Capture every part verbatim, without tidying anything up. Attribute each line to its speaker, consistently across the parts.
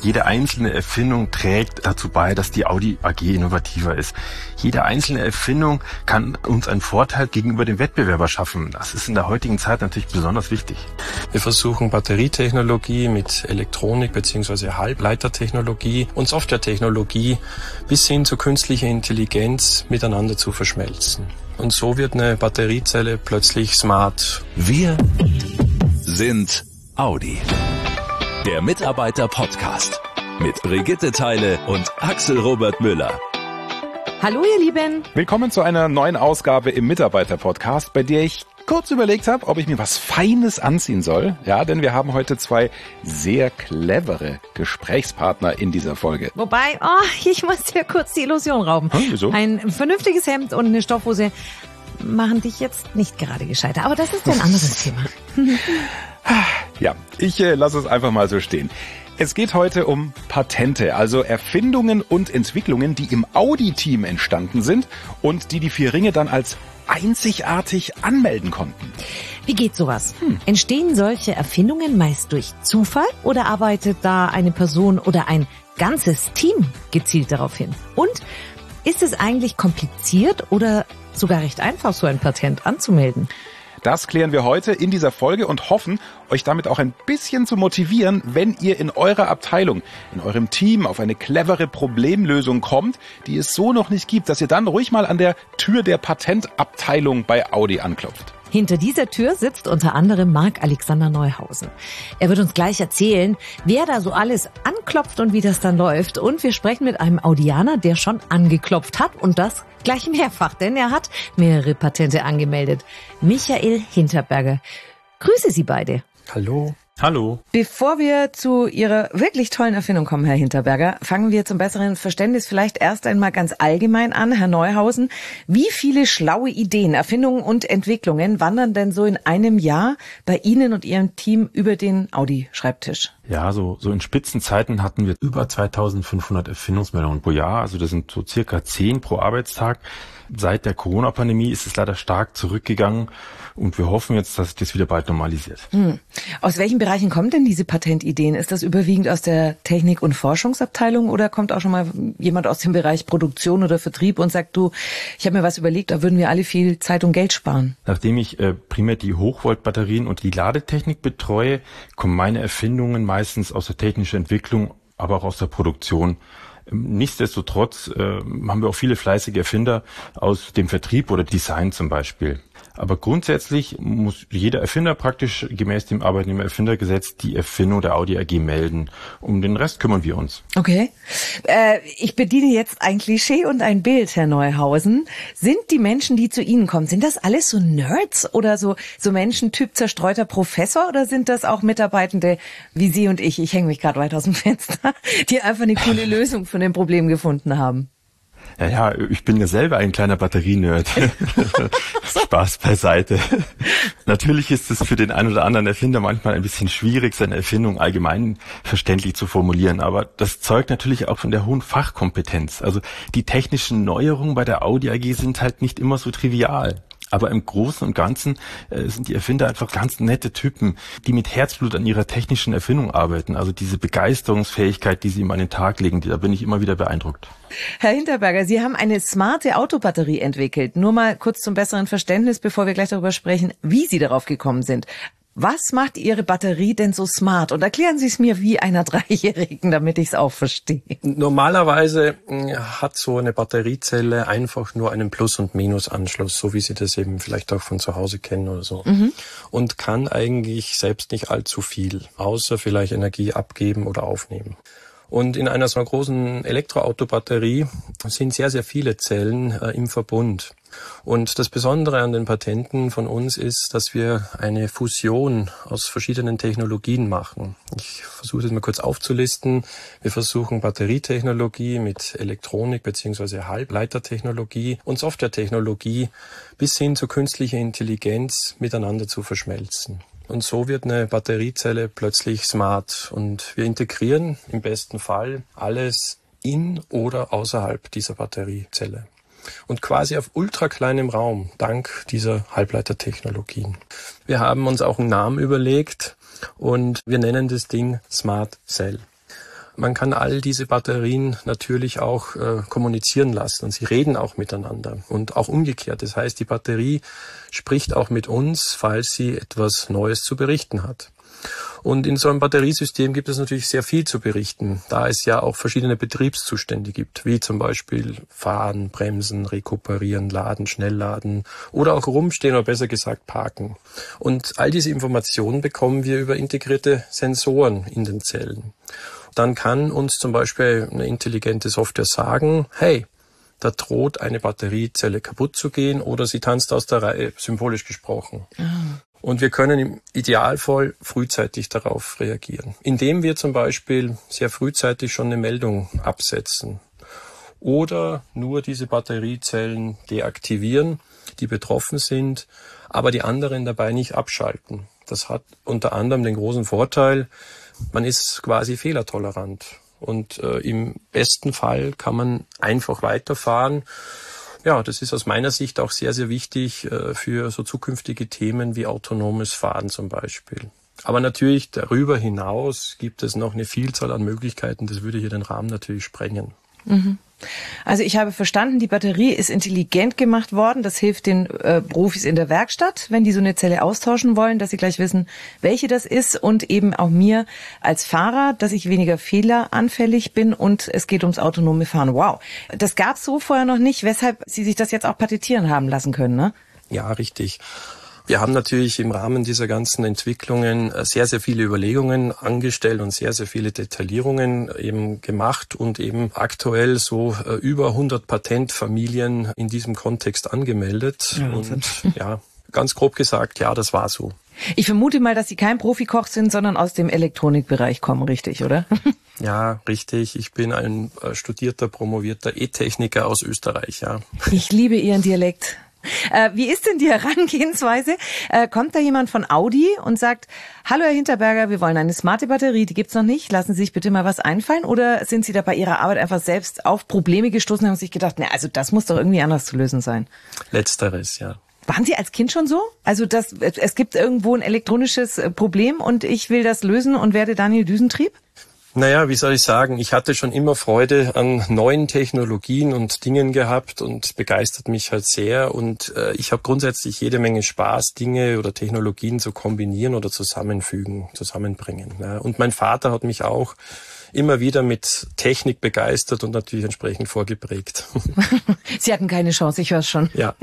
Speaker 1: Jede einzelne Erfindung trägt dazu bei, dass die Audi A G innovativer ist. Jede einzelne Erfindung kann uns einen Vorteil gegenüber dem Wettbewerber schaffen. Das ist in der heutigen Zeit natürlich besonders wichtig.
Speaker 2: Wir versuchen Batterietechnologie mit Elektronik bzw. Halbleitertechnologie und Softwaretechnologie bis hin zu künstlicher Intelligenz miteinander zu verschmelzen. Und so wird eine Batteriezelle plötzlich smart.
Speaker 3: Wir sind Audi. Der Mitarbeiter-Podcast mit Brigitte Theile und Axel Robert Müller.
Speaker 4: Hallo ihr Lieben.
Speaker 5: Willkommen zu einer neuen Ausgabe im Mitarbeiter-Podcast, bei der ich kurz überlegt habe, ob ich mir was Feines anziehen soll. Ja, denn wir haben heute zwei sehr clevere Gesprächspartner in dieser Folge.
Speaker 4: Wobei, oh, ich muss dir kurz die Illusion rauben.
Speaker 5: Hm, wieso?
Speaker 4: Ein vernünftiges Hemd und eine Stoffhose machen dich jetzt nicht gerade gescheiter. Aber das ist ein anderes Thema.
Speaker 5: Ja, ich äh, lasse es einfach mal so stehen. Es geht heute um Patente, also Erfindungen und Entwicklungen, die im Audi-Team entstanden sind und die die vier Ringe dann als einzigartig anmelden konnten.
Speaker 4: Wie geht sowas? Hm. Entstehen solche Erfindungen meist durch Zufall oder arbeitet da eine Person oder ein ganzes Team gezielt darauf hin? Und ist es eigentlich kompliziert oder sogar recht einfach, so ein Patent anzumelden?
Speaker 5: Das klären wir heute in dieser Folge und hoffen, euch damit auch ein bisschen zu motivieren, wenn ihr in eurer Abteilung, in eurem Team auf eine clevere Problemlösung kommt, die es so noch nicht gibt, dass ihr dann ruhig mal an der Tür der Patentabteilung bei Audi anklopft.
Speaker 4: Hinter dieser Tür sitzt unter anderem Marc-Alexander Neuhausen. Er wird uns gleich erzählen, wer da so alles anklopft und wie das dann läuft. Und wir sprechen mit einem Audianer, der schon angeklopft hat und das gleich mehrfach, denn er hat mehrere Patente angemeldet. Michael Hinterberger. Grüße Sie beide.
Speaker 2: Hallo. Hallo.
Speaker 4: Bevor wir zu Ihrer wirklich tollen Erfindung kommen, Herr Hinterberger, fangen wir zum besseren Verständnis vielleicht erst einmal ganz allgemein an, Herr Neuhausen. Wie viele schlaue Ideen, Erfindungen und Entwicklungen wandern denn so in einem Jahr bei Ihnen und Ihrem Team über den Audi-Schreibtisch?
Speaker 1: Ja, so, so in Spitzenzeiten hatten wir über zweitausendfünfhundert Erfindungsmeldungen pro Jahr. Also das sind so circa zehn pro Arbeitstag. Seit der Corona-Pandemie ist es leider stark zurückgegangen und wir hoffen jetzt, dass sich das wieder bald normalisiert.
Speaker 4: Hm. Aus welchen Bereichen kommen denn diese Patentideen? Ist das überwiegend aus der Technik- und Forschungsabteilung oder kommt auch schon mal jemand aus dem Bereich Produktion oder Vertrieb und sagt, du, ich habe mir was überlegt, da würden wir alle viel Zeit und Geld sparen?
Speaker 1: Nachdem ich äh, primär die Hochvoltbatterien und die Ladetechnik betreue, kommen meine Erfindungen meistens aus der technischen Entwicklung, aber auch aus der Produktion. Nichtsdestotrotz äh, haben wir auch viele fleißige Erfinder aus dem Vertrieb oder Design zum Beispiel. Aber grundsätzlich muss jeder Erfinder praktisch gemäß dem Arbeitnehmer-Erfindergesetz die Erfindung der Audi A G melden. Um den Rest kümmern wir uns.
Speaker 4: Okay. Äh, ich bediene jetzt ein Klischee und ein Bild, Herr Neuhausen. Sind die Menschen, die zu Ihnen kommen, sind das alles so Nerds oder so, so Menschen Typ zerstreuter Professor oder sind das auch Mitarbeitende wie Sie und ich, ich hänge mich gerade weit aus dem Fenster, die einfach eine coole Lösung von dem Problem gefunden haben?
Speaker 1: Ja, ja, ich bin ja selber ein kleiner Batterienerd. Spaß beiseite. Natürlich ist es für den einen oder anderen Erfinder manchmal ein bisschen schwierig, seine Erfindung allgemein verständlich zu formulieren. Aber das zeugt natürlich auch von der hohen Fachkompetenz. Also die technischen Neuerungen bei der Audi A G sind halt nicht immer so trivial. Aber im Großen und Ganzen äh, sind die Erfinder einfach ganz nette Typen, die mit Herzblut an ihrer technischen Erfindung arbeiten. Also diese Begeisterungsfähigkeit, die sie ihm an den Tag legen, da bin ich immer wieder beeindruckt.
Speaker 4: Herr Hinterberger, Sie haben eine smarte Autobatterie entwickelt. Nur mal kurz zum besseren Verständnis, bevor wir gleich darüber sprechen, wie Sie darauf gekommen sind. Was macht Ihre Batterie denn so smart? Und erklären Sie es mir wie einer Dreijährigen, damit ich es auch verstehe.
Speaker 2: Normalerweise hat so eine Batteriezelle einfach nur einen Plus- und Minusanschluss, so wie Sie das eben vielleicht auch von zu Hause kennen oder so. Mhm. Und kann eigentlich selbst nicht allzu viel, außer vielleicht Energie abgeben oder aufnehmen. Und in einer so einer großen Elektroautobatterie sind sehr, sehr viele Zellen äh, im Verbund. Und das Besondere an den Patenten von uns ist, dass wir eine Fusion aus verschiedenen Technologien machen. Ich versuche das mal kurz aufzulisten. Wir versuchen Batterietechnologie mit Elektronik bzw. Halbleitertechnologie und Softwaretechnologie bis hin zu künstlicher Intelligenz miteinander zu verschmelzen. Und so wird eine Batteriezelle plötzlich smart und wir integrieren im besten Fall alles in oder außerhalb dieser Batteriezelle. Und quasi auf ultra kleinem Raum, dank dieser Halbleitertechnologien. Wir haben uns auch einen Namen überlegt und wir nennen das Ding Smart Cell. Man kann all diese Batterien natürlich auch äh, kommunizieren lassen und sie reden auch miteinander und auch umgekehrt. Das heißt, die Batterie spricht auch mit uns, falls sie etwas Neues zu berichten hat. Und in so einem Batteriesystem gibt es natürlich sehr viel zu berichten, da es ja auch verschiedene Betriebszustände gibt, wie zum Beispiel Fahren, Bremsen, Rekuperieren, Laden, Schnellladen oder auch rumstehen oder besser gesagt parken. Und all diese Informationen bekommen wir über integrierte Sensoren in den Zellen. Dann kann uns zum Beispiel eine intelligente Software sagen, hey, da droht eine Batteriezelle kaputt zu gehen oder sie tanzt aus der Reihe, symbolisch gesprochen. Mhm. Und wir können im Idealfall frühzeitig darauf reagieren, indem wir zum Beispiel sehr frühzeitig schon eine Meldung absetzen oder nur diese Batteriezellen deaktivieren, die betroffen sind, aber die anderen dabei nicht abschalten. Das hat unter anderem den großen Vorteil, man ist quasi fehlertolerant und äh, im besten Fall kann man einfach weiterfahren. Ja, das ist aus meiner Sicht auch sehr, sehr wichtig äh, für so zukünftige Themen wie autonomes Fahren zum Beispiel. Aber natürlich darüber hinaus gibt es noch eine Vielzahl an Möglichkeiten. Das würde hier den Rahmen natürlich sprengen.
Speaker 4: Mhm. Also ich habe verstanden, die Batterie ist intelligent gemacht worden. Das hilft den äh, Profis in der Werkstatt, wenn die so eine Zelle austauschen wollen, dass sie gleich wissen, welche das ist und eben auch mir als Fahrer, dass ich weniger fehleranfällig bin und es geht ums autonome Fahren. Wow, das gab es so vorher noch nicht, weshalb Sie sich das jetzt auch patentieren haben lassen können, ne?
Speaker 2: Ja, richtig. Wir haben natürlich im Rahmen dieser ganzen Entwicklungen sehr, sehr viele Überlegungen angestellt und sehr, sehr viele Detaillierungen eben gemacht und eben aktuell so über hundert Patentfamilien in diesem Kontext angemeldet. Ja, und ja, ganz grob gesagt, ja, das war so.
Speaker 4: Ich vermute mal, dass Sie kein Profikoch sind, sondern aus dem Elektronikbereich kommen, richtig, oder?
Speaker 2: Ja, richtig. Ich bin ein studierter, promovierter E-Techniker aus Österreich, ja.
Speaker 4: Ich liebe Ihren Dialekt. Äh, wie ist denn die Herangehensweise? Äh, kommt da jemand von Audi und sagt, hallo Herr Hinterberger, wir wollen eine smarte Batterie, die gibt's noch nicht, lassen Sie sich bitte mal was einfallen? Oder sind Sie da bei Ihrer Arbeit einfach selbst auf Probleme gestoßen und haben sich gedacht, na, also das muss doch irgendwie anders zu lösen sein?
Speaker 2: Letzteres, ja.
Speaker 4: Waren Sie als Kind schon so? Also das, es gibt irgendwo ein elektronisches Problem und ich will das lösen und werde Daniel Düsentrieb?
Speaker 2: Naja, wie soll ich sagen, ich hatte schon immer Freude an neuen Technologien und Dingen gehabt und begeistert mich halt sehr und äh, ich habe grundsätzlich jede Menge Spaß, Dinge oder Technologien zu kombinieren oder zusammenfügen, zusammenbringen. Ja. Und mein Vater hat mich auch immer wieder mit Technik begeistert und natürlich entsprechend vorgeprägt.
Speaker 4: Sie hatten keine Chance, ich höre es schon.
Speaker 2: Ja.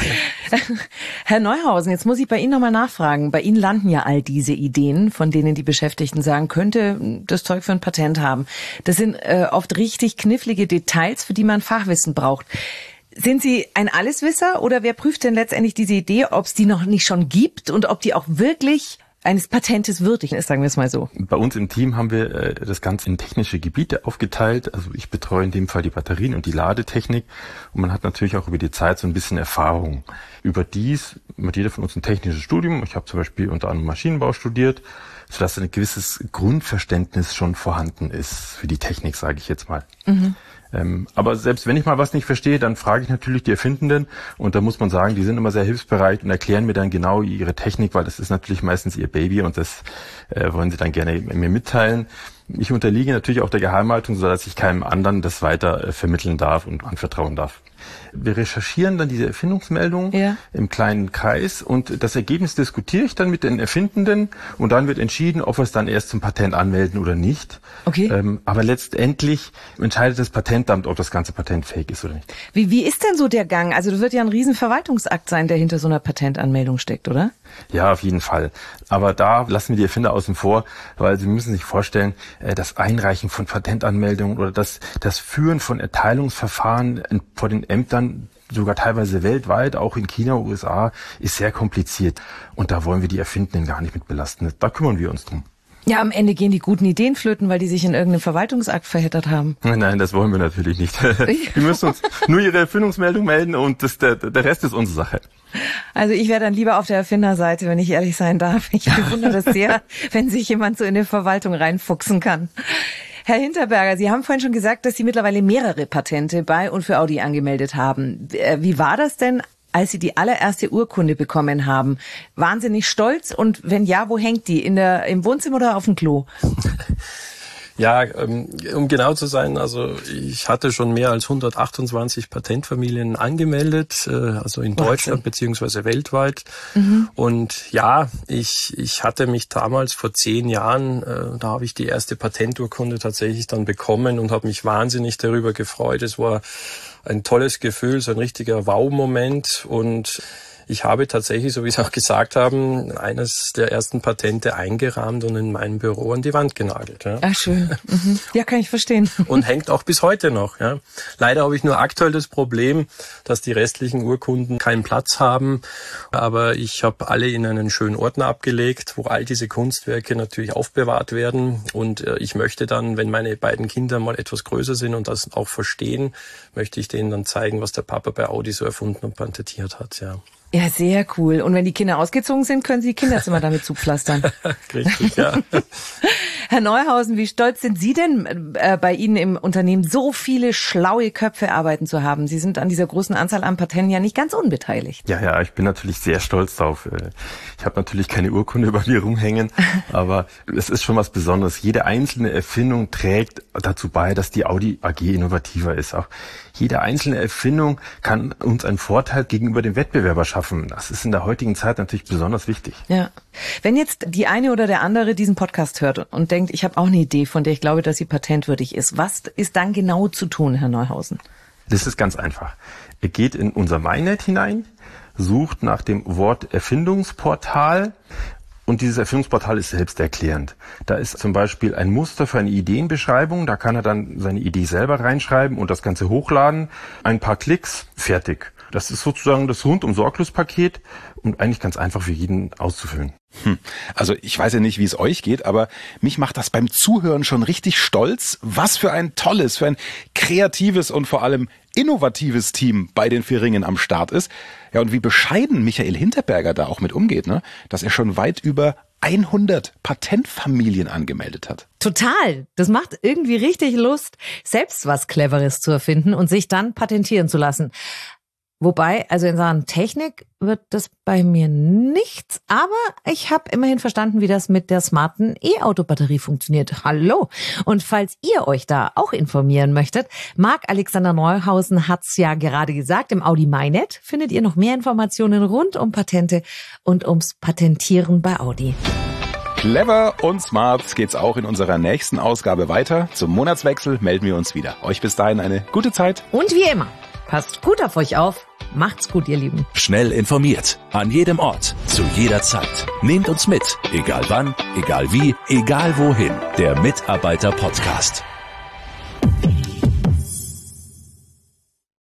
Speaker 4: Herr Neuhausen, jetzt muss ich bei Ihnen nochmal nachfragen. Bei Ihnen landen ja all diese Ideen, von denen die Beschäftigten sagen, könnte das Zeug für ein Patent haben. Das sind äh, oft richtig knifflige Details, für die man Fachwissen braucht. Sind Sie ein Alleswisser oder wer prüft denn letztendlich diese Idee, ob es die noch nicht schon gibt und ob die auch wirklich eines Patentes würdig ist, sagen wir es mal so?
Speaker 1: Bei uns im Team haben wir äh, das Ganze in technische Gebiete aufgeteilt. Also ich betreue in dem Fall die Batterien und die Ladetechnik. Und man hat natürlich auch über die Zeit so ein bisschen Erfahrung. Überdies hat jeder von uns ein technisches Studium. Ich habe zum Beispiel unter anderem Maschinenbau studiert, sodass ein gewisses Grundverständnis schon vorhanden ist für die Technik, sage ich jetzt mal. Mhm. Ähm, aber selbst wenn ich mal was nicht verstehe, dann frage ich natürlich die Erfindenden und da muss man sagen, die sind immer sehr hilfsbereit und erklären mir dann genau ihre Technik, weil das ist natürlich meistens ihr Baby und das äh, wollen sie dann gerne mir mitteilen. Ich unterliege natürlich auch der Geheimhaltung, sodass ich keinem anderen das weiter äh, vermitteln darf und anvertrauen darf. Wir recherchieren dann diese Erfindungsmeldung ja. im kleinen Kreis und das Ergebnis diskutiere ich dann mit den Erfindenden und dann wird entschieden, ob wir es dann erst zum Patent anmelden oder nicht.
Speaker 4: Okay.
Speaker 1: Ähm, aber letztendlich entscheidet das Patentamt, ob das ganze Patent fähig ist oder nicht.
Speaker 4: Wie, wie ist denn so der Gang? Also das wird ja ein riesen Verwaltungsakt sein, der hinter so einer Patentanmeldung steckt, oder?
Speaker 1: Ja, auf jeden Fall. Aber da lassen wir die Erfinder außen vor, weil sie müssen sich vorstellen, das Einreichen von Patentanmeldungen oder das, das Führen von Erteilungsverfahren vor den Ämtern, sogar teilweise weltweit, auch in China, U S A, ist sehr kompliziert. Und da wollen wir die Erfindenden gar nicht mit belasten. Da kümmern wir uns drum.
Speaker 4: Ja, am Ende gehen die guten Ideen flöten, weil die sich in irgendeinem Verwaltungsakt verheddert haben.
Speaker 1: Nein, das wollen wir natürlich nicht. Die müssen uns nur ihre Erfindungsmeldung melden und das, der, der Rest ist unsere Sache.
Speaker 4: Also ich wäre dann lieber auf der Erfinderseite, wenn ich ehrlich sein darf. Ich bewundere das sehr, wenn sich jemand so in die Verwaltung reinfuchsen kann. Herr Hinterberger, Sie haben vorhin schon gesagt, dass Sie mittlerweile mehrere Patente bei und für Audi angemeldet haben. Wie war das denn, als Sie die allererste Urkunde bekommen haben? Wahnsinnig stolz und wenn ja, wo hängt die? In der, im Wohnzimmer oder auf dem Klo?
Speaker 2: Ja, um genau zu sein, also ich hatte schon mehr als hundertachtundzwanzig Patentfamilien angemeldet, also in Wahnsinn. Deutschland beziehungsweise weltweit. Mhm. Und ja, ich ich hatte mich damals vor zehn Jahren, da habe ich die erste Patenturkunde tatsächlich dann bekommen und habe mich wahnsinnig darüber gefreut. Es war ein tolles Gefühl, so ein richtiger Wow-Moment und ich habe tatsächlich, so wie Sie auch gesagt haben, eines der ersten Patente eingerahmt und in meinem Büro an die Wand genagelt. Ja.
Speaker 4: Ach, schön. Mhm. Ja, kann ich verstehen.
Speaker 2: Und hängt auch bis heute noch. Ja. Leider habe ich nur aktuell das Problem, dass die restlichen Urkunden keinen Platz haben. Aber ich habe alle in einen schönen Ordner abgelegt, wo all diese Kunstwerke natürlich aufbewahrt werden. Und ich möchte dann, wenn meine beiden Kinder mal etwas größer sind und das auch verstehen, möchte ich denen dann zeigen, was der Papa bei Audi so erfunden und patentiert hat. Ja.
Speaker 4: Ja, sehr cool. Und wenn die Kinder ausgezogen sind, können Sie die Kinderzimmer damit zupflastern.
Speaker 2: Richtig, ja.
Speaker 4: Herr Neuhausen, wie stolz sind Sie denn, äh, bei Ihnen im Unternehmen so viele schlaue Köpfe arbeiten zu haben? Sie sind an dieser großen Anzahl an Patenten ja nicht ganz unbeteiligt.
Speaker 1: Ja, ja, ich bin natürlich sehr stolz drauf. Ich habe natürlich keine Urkunde über mir rumhängen, aber es ist schon was Besonderes. Jede einzelne Erfindung trägt dazu bei, dass die Audi A G innovativer ist. Auch jede einzelne Erfindung kann uns einen Vorteil gegenüber dem Wettbewerber schaffen. Das ist in der heutigen Zeit natürlich besonders wichtig.
Speaker 4: Ja. Wenn jetzt die eine oder der andere diesen Podcast hört und denkt, ich habe auch eine Idee, von der ich glaube, dass sie patentwürdig ist, was ist dann genau zu tun, Herr Neuhausen?
Speaker 1: Das ist ganz einfach. Ihr geht in unser MyNet hinein, sucht nach dem Wort Erfindungsportal. Und dieses Erfindungsportal ist selbsterklärend. Da ist zum Beispiel ein Muster für eine Ideenbeschreibung. Da kann er dann seine Idee selber reinschreiben und das Ganze hochladen. Ein paar Klicks, fertig. Das ist sozusagen das Rundum-Sorglos-Paket und eigentlich ganz einfach für jeden auszufüllen.
Speaker 5: Hm. Also ich weiß ja nicht, wie es euch geht, aber mich macht das beim Zuhören schon richtig stolz. Was für ein tolles, für ein kreatives und vor allem innovatives Team bei den Vieringen am Start ist. Ja, und wie bescheiden Michael Hinterberger da auch mit umgeht, ne? Dass er schon weit über hundert Patentfamilien angemeldet hat.
Speaker 4: Total. Das macht irgendwie richtig Lust, selbst was Cleveres zu erfinden und sich dann patentieren zu lassen. Wobei, also in Sachen Technik wird das bei mir nichts, aber ich habe immerhin verstanden, wie das mit der smarten E-Auto-Batterie funktioniert. Hallo! Und falls ihr euch da auch informieren möchtet, Marc Alexander Neuhausen hat's ja gerade gesagt, im Audi MyNet findet ihr noch mehr Informationen rund um Patente und ums Patentieren bei Audi.
Speaker 5: Clever und smart geht's auch in unserer nächsten Ausgabe weiter. Zum Monatswechsel melden wir uns wieder. Euch bis dahin eine gute Zeit.
Speaker 4: Und wie immer, passt gut auf euch auf. Macht's gut, ihr Lieben.
Speaker 3: Schnell informiert, an jedem Ort, zu jeder Zeit. Nehmt uns mit, egal wann, egal wie, egal wohin. Der Mitarbeiter-Podcast.